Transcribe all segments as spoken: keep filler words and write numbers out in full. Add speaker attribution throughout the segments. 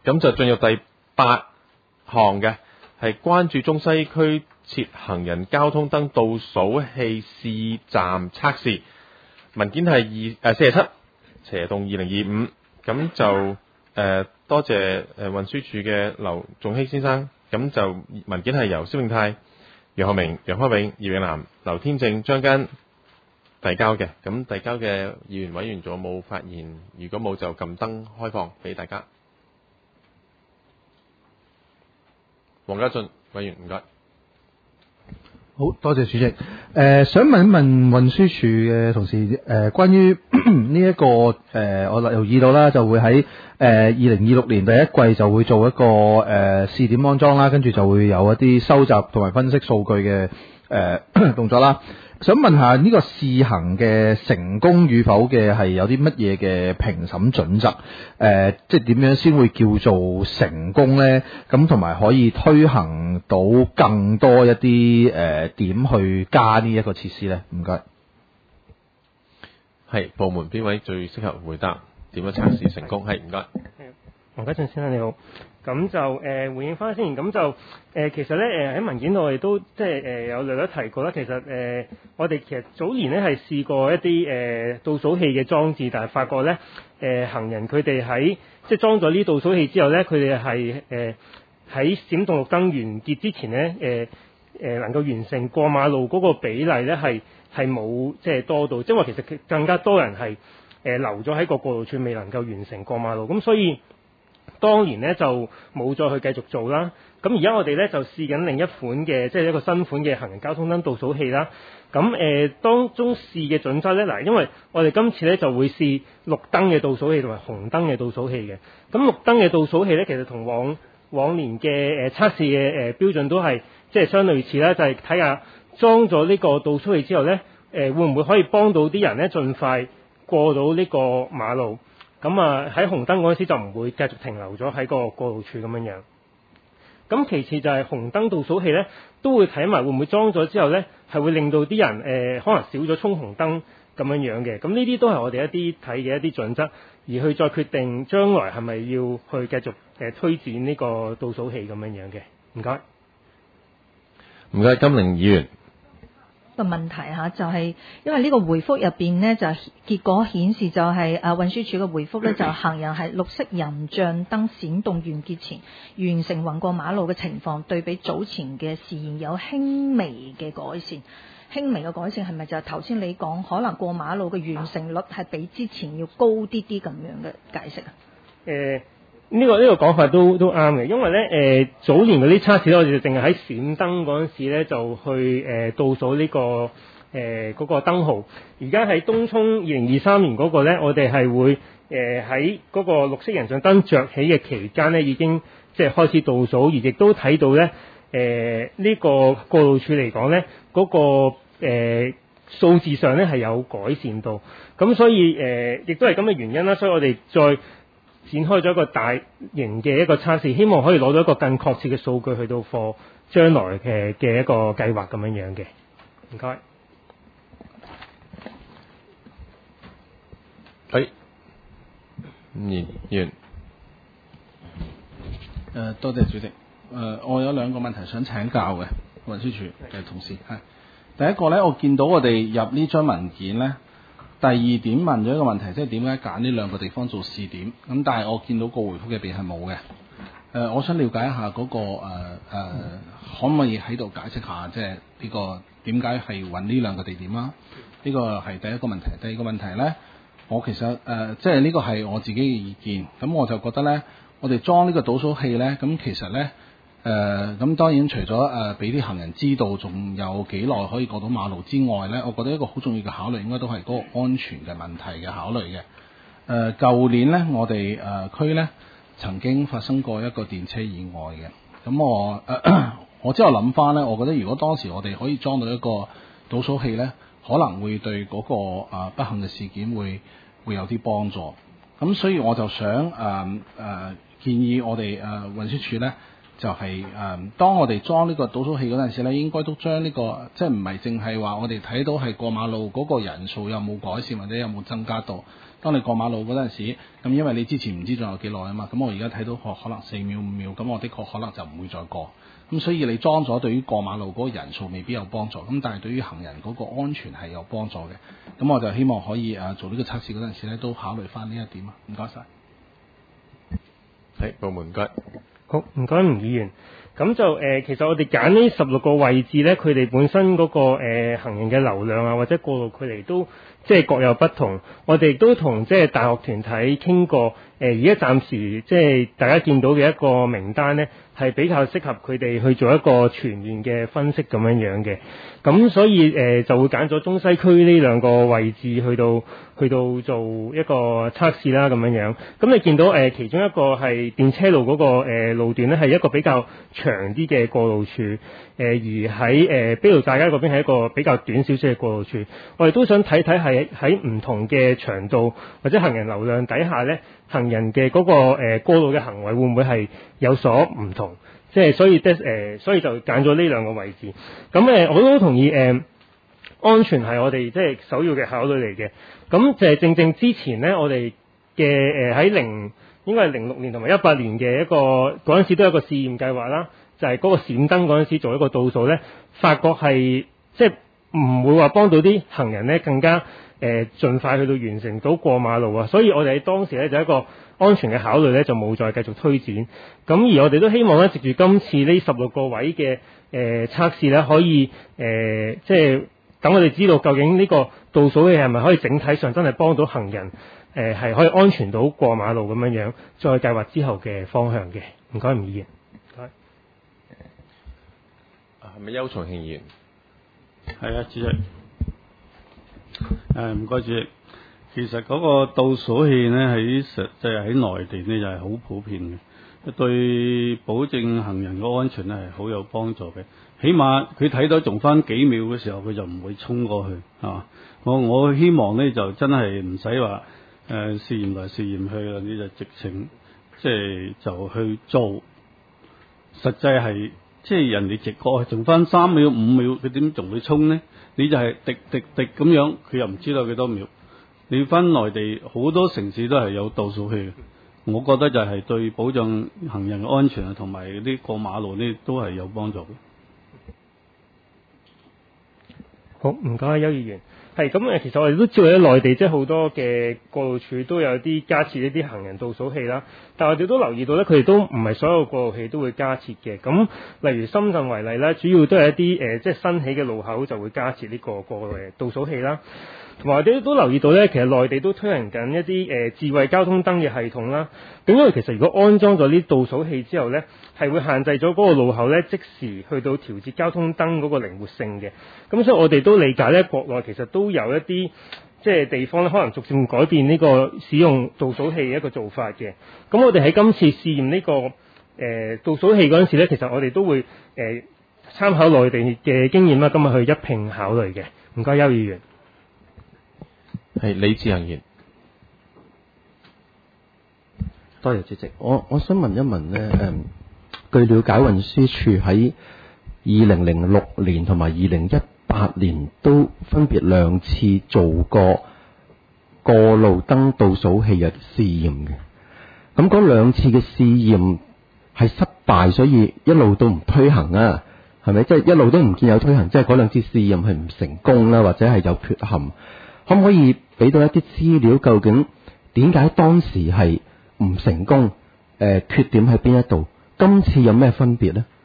Speaker 1: 咁就進入第八項嘅，係關注中西區設行人交通燈倒數器試站測試，文件係二誒四十七斜洞二零二五。咁就誒、呃、多謝誒運輸署嘅劉仲希先生。咁就文件係由蕭永泰、楊學明、楊開永、葉永南、劉天正、張根遞交嘅。咁遞交嘅議員委員仲有冇發言？如果冇就撳燈開放俾大家。黃家俊委員，唔該。
Speaker 2: 好多謝主席。誒、呃，想問一問運輸署嘅同事，誒、呃，關於呢一個誒、呃，我留意到啦，就會喺誒二零二六年第一季就會做一個誒、呃、試點安裝啦，跟住就會有一啲收集同埋分析數據嘅誒、呃、動作啦。想問下呢個試行嘅成功與否嘅係有啲乜嘢嘅評審準則？誒、呃，即係點樣先會叫做成功呢？咁同埋可以推行到更多一啲誒、呃、點去加呢一個設施呢？唔該。
Speaker 1: 係部門邊位最適合回答？點樣測試成功？係唔該。
Speaker 3: 黃家俊先生你好。咁就誒、呃、回應翻先，咁就誒、呃、其實咧誒喺文件度我哋都即係誒有略略提過啦。其實誒、呃、我哋其實早年咧係試過一啲誒、呃、倒數器嘅裝置，但係發覺咧誒、呃、行人佢哋喺即係裝咗呢倒數器之後咧，佢哋係誒喺閃動綠燈完結之前咧誒誒能夠完成過馬路嗰個比例咧係係冇即係多到，即係話其實更加多人係誒、呃、留咗喺個過路處未能夠完成過馬路，咁所以當年咧就冇再去繼續做啦。咁而家我哋咧就試緊另一款嘅，即係一個新款嘅行人交通燈倒數器啦。咁誒、呃、當中試嘅準則咧，嗱，因為我哋今次咧就會試綠燈嘅倒數器同埋紅燈嘅倒數器嘅。咁綠燈嘅倒數器咧，其實同往往年嘅誒測試嘅誒標準都係即係相類似啦，就係睇下裝咗呢個倒數器之後咧，誒、呃、會唔會可以幫到啲人咧盡快過到呢個馬路。咁啊喺紅燈嗰陣時就唔會繼續停留咗喺個過路處咁樣樣。咁其次就係紅燈倒數器咧，都會睇埋會唔會裝咗之後咧，係會令到啲人誒、呃、可能少咗衝紅燈咁樣樣嘅。咁呢啲都係我哋一啲睇嘅一啲準則，而去再決定將來係咪要去繼續誒、呃、推展呢個倒數器咁樣樣嘅。唔該，
Speaker 1: 唔該，金玲議員。
Speaker 4: 個問題嚇就係因為呢個回覆入邊呢，就結果顯示就係啊運輸署嘅回覆呢，就行人係綠色人像燈閃動完結前完成橫過馬路嘅情況，對比早前嘅試驗有輕微嘅改善。輕微嘅改善係咪就係頭先你講可能過馬路嘅完成率係比之前要高啲啲咁樣嘅解釋啊？
Speaker 3: 誒、呃。呢、這個呢、這個講法都都啱嘅，因為咧誒、呃、早年嗰啲測試咧，我哋就淨係喺閃燈嗰陣時咧就去誒、呃、倒數呢、這個誒嗰、呃那個燈號。而家喺東涌二零二三年嗰個咧，我哋係會誒喺嗰個綠色人像燈着起嘅期間咧，已經即係開始倒數，而亦都睇到咧誒呢、呃這個過路處嚟講咧嗰個誒、呃、數字上咧係有改善到。咁所以誒亦、呃、都係咁嘅原因啦，所以我哋再展開咗一個大型嘅一個測試，希望可以攞到一個更確切嘅數據去到貨將來嘅嘅一個計劃咁樣樣嘅。唔該。
Speaker 1: 係，議員。
Speaker 5: 誒，多謝主席。誒、呃，我有兩個問題想請教嘅運輸署嘅同事。係第一個咧，我見到我哋入呢張文件咧。第二點問咗一個問題，即係點解揀呢兩個地方做試點？咁但係我見到個回覆入邊係冇嘅。誒、呃，我想了解一下嗰、那個誒誒、呃呃，可唔可以喺度解釋下，即係呢個點解係揾呢兩個地點啦？呢、這個係第一個問題。第二個問題咧，我其實誒、呃，即係呢個係我自己嘅意見。咁我就覺得咧，我哋裝呢個倒數器咧，咁其實咧。誒咁、呃、當然除咗誒俾啲行人知道仲有幾耐可以過到馬路之外呢，我覺得一個好重要嘅考慮應該都係嗰個安全嘅問題嘅考慮嘅。誒、呃、舊年呢，我哋誒、呃、區呢曾經發生過一個電車意外嘅。咁我誒、呃、我之後諗翻呢，我覺得如果當時我哋可以裝到一個倒數器呢，可能會對嗰、那個、呃、不幸嘅事件會會有啲幫助。咁所以我就想誒誒、呃呃、建議我哋誒、呃、運輸署呢。 就係、是、誒、呃，當我哋裝呢個倒數器嗰陣時咧，應該都將呢、這個即係唔係淨係話我哋睇到係過馬路嗰個人數有冇改善或者有冇增加到。當你過馬路嗰陣時，咁因為你之前唔知仲有幾耐啊嘛，咁我而家睇到可可能四秒五秒，咁我的確可能就唔會再過。咁所以你裝咗對於過馬路嗰個人數未必有幫助，咁但係對於行人嗰個安全係有幫助嘅。咁我就希望可以誒做呢個測試嗰陣時咧，都考慮翻呢一點啊。唔該晒。
Speaker 1: 係，部門唔該。
Speaker 3: 好，唔該吳議員。咁就誒、呃，其實我哋揀呢十六個位置咧，佢哋本身嗰、那個、呃、行人嘅流量啊，或者過路距離都即係各有不同。我哋亦都同即係大學團體傾過，誒而家暫時即係大家見到嘅一個名單咧，係比較適合佢哋去做一個全面嘅分析咁樣樣嘅。咁所以誒、呃、就會揀咗中西區呢兩個位置去到去到做一個測試啦咁樣樣。咁你見到誒、呃、其中一個係電車路嗰、那個、呃、路段咧，係一個比較長啲嘅過路處，誒、呃、而喺誒卑路大街嗰邊係一個比較短少少嘅過路處。我哋都想睇睇係喺唔同嘅長度或者行人流量底下咧，行人嘅嗰、那個誒、呃、過路嘅行為會唔會係有所唔同？即係所以的誒、呃，所以就揀咗呢兩個位置。咁誒、呃，我都同意誒、呃，安全係我哋即係首要嘅考慮嚟嘅。咁就係正正之前咧，我哋嘅誒喺零應該係零六年同埋一八年嘅一個嗰陣時都有一個試驗計劃啦，就係、是、嗰個閃燈嗰陣時做一個倒數咧，發覺係即係唔會話幫到啲行人咧更加誒、呃、盡快去到完成到過馬路啊。所以我哋喺當時咧就一個安全嘅考慮咧就冇再繼續推展，咁而我哋都希望咧，藉住今次呢十六個位嘅誒測試咧，可以誒、呃、即係等我哋知道究竟呢個倒數器係咪可以整體上真係幫到行人誒係、呃、可以安全到過馬路咁樣樣，再計劃之後嘅方向嘅。唔該，吳議員。唔該。
Speaker 1: 係咪邱松慶議員？
Speaker 6: 係啊，主席。誒唔該，主席。其實嗰個倒數器咧喺實即係喺內地咧就係好普遍嘅，對保證行人嘅安全咧係好有幫助嘅。起碼佢睇到仲翻幾秒嘅時候，佢就唔會衝過去，係嘛？我我希望咧就真係唔使話誒試驗來試驗去啦，你就直情即係就去做。實際係即係人哋直過，仲翻三秒五秒，佢點仲會衝呢？你就係滴滴滴咁樣，佢又唔知道幾多秒。你翻內地好多城市都係有倒數器嘅，我覺得就係對保障行人嘅安全啊，同埋啲過馬路呢都係有幫助嘅。
Speaker 3: 好，唔該，邱議員。係咁誒，其實我哋都知道喺內地即係好多嘅過路處都有啲加設一啲行人倒數器啦，但係我哋都留意到咧，佢哋都唔係所有過路器都會加設嘅。咁例如深圳為例啦，主要都係一啲誒、呃、即係新起嘅路口就會加設呢個個誒倒數器啦。同埋我哋都留意到咧，其實內地都推行緊一啲誒、呃、智慧交通燈嘅系統啦。咁因為其實如果安裝咗呢倒數器之後咧，係會限制咗嗰個路口咧即時去到調節交通燈嗰個靈活性嘅。咁所以我哋都理解咧，國內其實都有一啲即係地方咧，可能逐漸改變呢個使用倒數器嘅一個做法嘅。咁我哋喺今次試驗呢、這個誒、呃、倒數器嗰陣時咧，其實我哋都會誒、呃、參考內地嘅經驗啦，今日去一併考慮嘅。唔該，邱議員。
Speaker 1: 係李志恒議員。
Speaker 7: 多謝主席，我我想問一問咧，誒、嗯，據了解運輸署喺二零零六年同埋二零一八年都分別兩次做過過路燈倒數器嘅試驗嘅，咁嗰兩次嘅試驗係失敗，所以一路都唔推行啊，係咪？即係一路都唔見有推行，即係嗰兩次試驗係唔成功啦，或者係有缺陷，可唔可以俾到一啲資料？究竟點解當時係唔成功？誒、呃，缺點喺邊一度？今次有咩分別呢？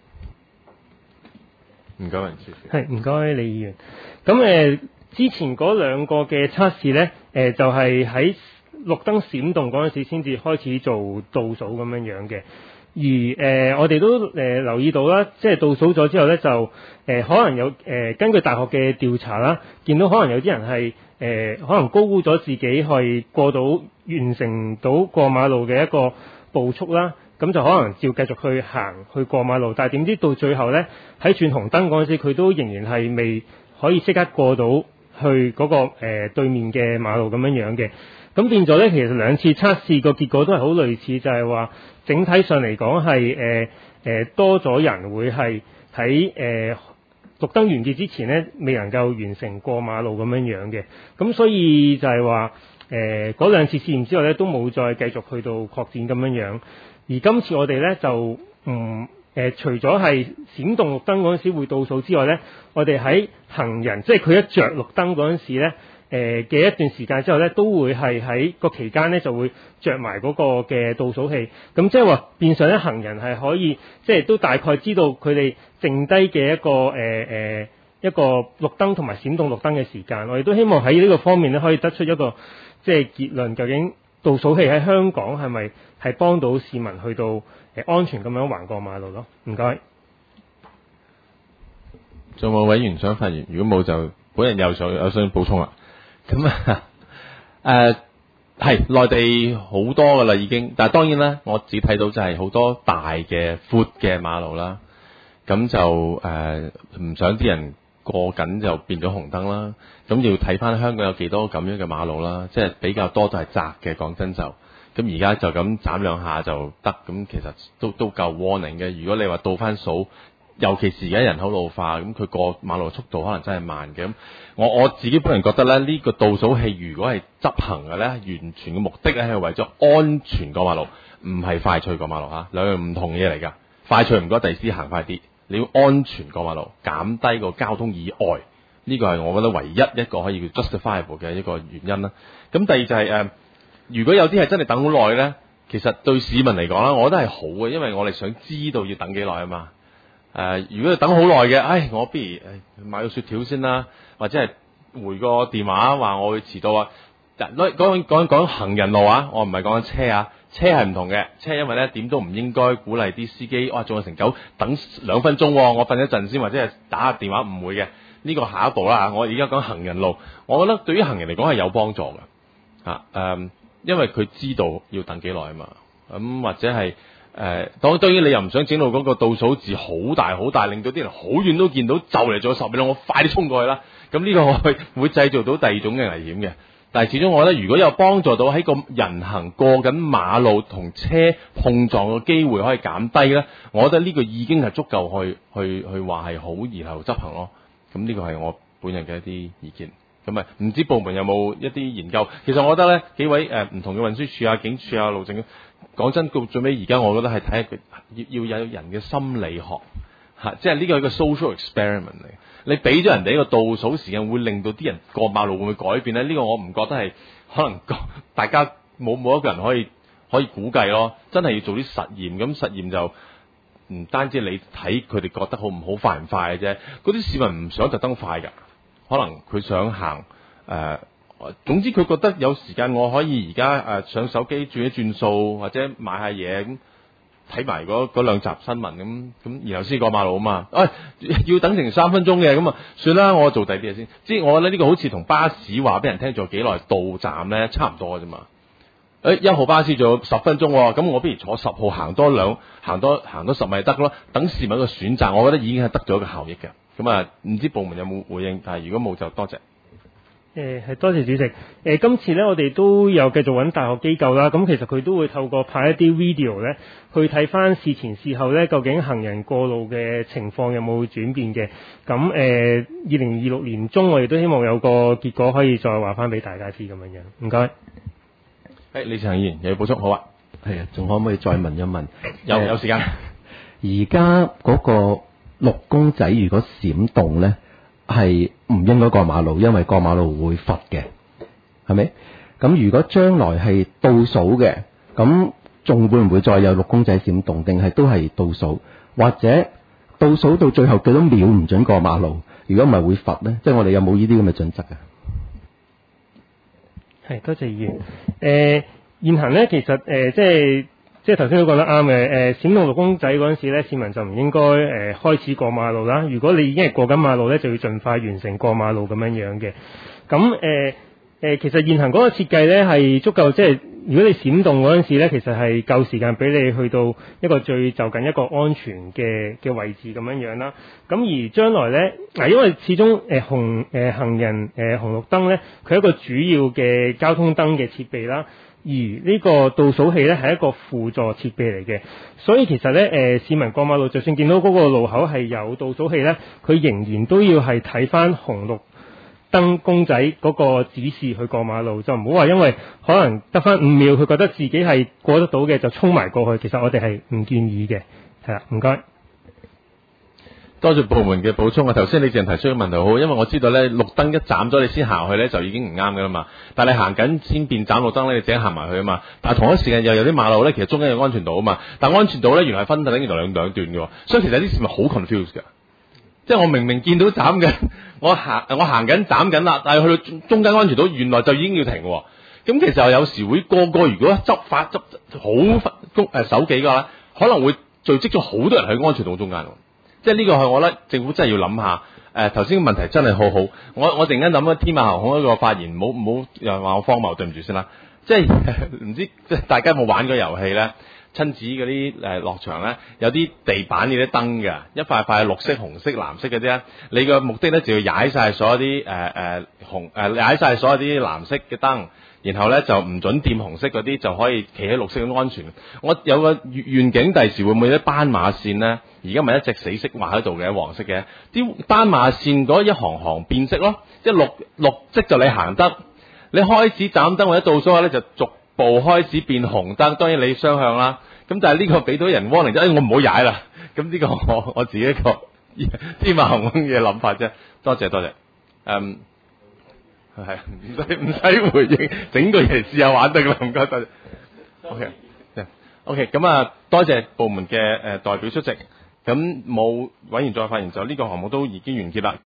Speaker 1: 唔該，運輸署。
Speaker 3: 係，唔該，李議員。咁誒、呃，之前嗰兩個嘅測試咧，誒、呃、就係、是、喺綠燈閃動嗰陣時先至開始做倒數咁樣樣嘅。而誒、呃，我哋都誒、呃、留意到啦，即係倒數咗之後咧，就誒、呃、可能有誒、呃、根據大學嘅調查啦，見到可能有啲人係誒、呃、可能高估咗自己去過到完成到過馬路嘅一個步速啦，咁就可能照繼續去行去過馬路，但係點知到最後咧，喺轉紅燈嗰陣時，佢都仍然係未可以即刻過到去嗰、那個誒、呃、對面嘅馬路咁樣樣嘅。咁變咗咧，其實兩次測試個結果都係好類似，就係話整體上嚟講係誒呃、多咗人會係喺誒綠燈完結之前咧，未能夠完成過馬路咁樣樣嘅。咁所以就係話誒嗰兩次試驗之後咧，都冇再繼續去到擴展咁樣樣。而今次我哋咧就唔誒、呃，除咗係閃動綠燈嗰陣時會倒數之外咧，我哋喺行人即係佢一着綠燈嗰陣時咧。誒嘅、呃、一段時間之後咧，都會係喺個期間咧就會着埋嗰個嘅倒數器，咁即係話變相咧行人係可以即係都大概知道佢哋剩低嘅一個誒誒、呃、一個綠燈同埋閃動綠燈嘅時間。我哋都希望喺呢個方面咧可以得出一個即係結論，究竟倒數器喺香港係咪係幫到市民去到誒、呃、安全咁樣橫過馬路咯？唔該。
Speaker 1: 仲有冇委員想發言？如果冇就本人又想有想補充啦。咁啊，誒係內地好多噶啦已經，但係當然啦，我只睇到就係好多大嘅闊嘅馬路啦，咁就誒唔、呃、想啲人過緊就變咗紅燈啦，咁要睇翻香港有幾多咁樣嘅馬路啦，即係比較多都係窄嘅，講真就，咁而家就咁斬兩下就得，咁其實都都夠 warning 嘅。如果你話倒翻數，尤其是而家人口老化，咁佢過馬路速度可能真係慢嘅。咁我我自己本人覺得咧，呢個倒數器如果係執行嘅咧，完全嘅目的咧係為咗安全過馬路，唔係快脆過馬路嚇，兩樣唔同嘢嚟㗎。快脆唔該第時行快啲，你要安全過馬路，減低個交通意外，呢個係我覺得唯一一個可以叫 justifiable 嘅一個原因啦。咁第二就係誒，如果有啲係真係等好耐咧，其實對市民嚟講咧，我覺得係好嘅，因為我哋想知道要等幾耐啊嘛。誒、呃，如果你等好耐嘅，唉，我不如誒買個雪條先啦，或者係回個電話話我會遲到啊。講講講講行人路啊，我唔係講緊車啊，車係唔同嘅，車因為咧點都唔應該鼓勵啲司機，哇，仲有成九等兩分鐘、哦，我瞓一陣先，或者係打下電話，唔會嘅。呢、這個下一步啦，我而家講行人路，我覺得對於行人嚟講係有幫助嘅，嚇、啊、誒、呃，因為佢知道要等幾耐啊嘛，咁、嗯、或者係。誒，當當然你又唔想整到嗰個倒數字好大好大，令到啲人好遠都見到，就嚟咗十秒，我快啲衝過去啦。咁呢個我會會製造到第二種嘅危險嘅。但係始終我覺得，如果有幫助到喺個人行過緊馬路同車碰撞嘅機會可以減低咧，我覺得呢個已經係足夠去去去話係好，然後執行咯。咁呢個係我本人嘅一啲意見。咁啊，唔知部門有冇一啲研究？其實我覺得咧，幾位誒唔、呃、同嘅運輸署啊、警署啊、路政，講真，到最尾而家，我覺得係睇下佢要要有人嘅心理學嚇、啊，即係呢個係一個 social experiment 嚟。你俾咗人哋一個倒數時間，會令到啲人過馬路會唔會改變咧？呢、這個我唔覺得係可能大家冇冇一個人可以可以估計咯。真係要做啲實驗，咁實驗就唔單止你睇佢哋覺得好唔好快唔快嘅啫。嗰啲市民唔想特登快㗎。可能佢想行誒、呃，總之佢覺得有時間，我可以而家誒上手機轉一轉數，或者買下嘢咁睇埋嗰兩集新聞咁咁，然後先過馬路啊嘛。誒、哎、要等成三分鐘嘅咁啊，算啦，我做第二啲嘢先。即係我覺得呢個好似同巴士話俾人聽做幾耐到站咧，差唔多嘅啫嘛。誒、哎、一號巴士仲有十分鐘，咁我不如坐十號行多兩行多行多十米得咯。等市民一個選擇，我覺得已經係得咗一個效益嘅。咁啊，唔知部門有冇回應？但係如果冇就多謝。
Speaker 3: 誒係多謝主席。誒、呃、今次咧，我哋都有繼續揾大學機構啦。咁其實佢都會透過拍一啲 video 咧，去睇翻事前事後咧，究竟行人過路嘅情況有冇轉變嘅。咁誒，二零二六年中，我哋都希望有個結果可以再話翻俾大家知咁樣樣。唔該。誒、
Speaker 1: hey, 李志恒議員又要補充，好啊。
Speaker 7: 係啊，仲可唔可以再問一問？
Speaker 1: 有有時間。
Speaker 7: 而家嗰個綠公仔如果閃動咧，係唔應該過馬路，因為過馬路會罰嘅，係咪？咁如果將來係倒數嘅，咁仲會唔會再有綠公仔閃動，定係都係倒數，或者倒數到最後幾多秒唔准過馬路？如果唔係會罰咧？即係我哋有冇呢啲咁嘅準則啊？
Speaker 3: 係，多謝議員。誒、呃，現行咧其實誒、呃、即係。即係頭先都講得啱嘅，誒閃動綠公仔嗰陣時咧，市民就唔應該誒、呃、開始過馬路啦。如果你已經係過緊馬路咧，就要盡快完成過馬路咁樣樣嘅。咁誒誒，其實現行嗰個設計咧係足夠，即係如果你閃動嗰陣時咧，其實係夠時間俾你去到一個最就近一個安全嘅嘅位置咁樣樣啦。咁而將來咧，嗱因為始終誒、呃、紅誒、呃、行人誒、呃、紅綠燈咧，佢係一個主要嘅交通燈嘅設備啦。而而呢個倒數器咧係一個輔助設備嚟嘅，所以其實咧誒、呃、市民過馬路，就算見到嗰個路口係有倒數器咧，佢仍然都要係睇翻紅綠燈公仔嗰個指示去過馬路，就唔好話因為可能得翻五秒，佢覺得自己係過得到嘅就衝埋過去，其實我哋係唔建議嘅。係啦，唔該。
Speaker 1: 多謝部門嘅補充啊！頭先你淨提出嘅問題好，因為我知道咧綠燈一斬咗你先行去咧就已經唔啱噶啦嘛。但係你行緊先變斬綠燈咧，你自己行埋去啊嘛。但係同一時間又有啲馬路咧，其實中間有安全島啊嘛。但係安全島咧原來係分等於兩兩段嘅，所以其實啲市民好 confused 㗎。即係我明明見到斬緊，我行我行緊斬緊啦，但係去到中間安全島原來就已經要停喎。咁其實有時會個個如果執法執好公誒手記嘅話，可能會聚集咗好多人喺安全島中間。即係呢個係我覺得政府真係要諗下。誒頭先嘅問題真係好好，我我突然間諗咗天馬行空一個發言，唔好唔好又話我荒謬，對唔住先啦。即係唔知即係大家有冇玩過遊戲咧？親子嗰啲誒落場咧，有啲地板嗰啲燈嘅，一塊塊綠色、紅色、藍色嗰啲咧。你個目的咧就要踩晒所有啲誒誒紅誒踩晒所有啲藍色嘅燈，然後咧就唔準掂紅色嗰啲，就可以企喺綠色咁安全。我有個願景，第時會唔會啲斑馬線咧？而家咪一隻死色畫喺度嘅，黃色嘅，啲斑馬線嗰一行行變色咯，即係綠綠色就你行得，你開始斬燈或者倒數咧就逐步開始變紅燈，當然你雙向啦。咁但係呢個俾到人 warning 就，誒我唔好踩啦。咁呢個我我自己一個天馬行空嘅諗法啫。多謝多謝。嗯，係唔使唔使回應，整個嘢試下玩得啦，唔該多謝。OK， OK， 咁啊，多謝部門嘅誒代表出席。咁冇委員再發言就呢個項目都已經完結啦。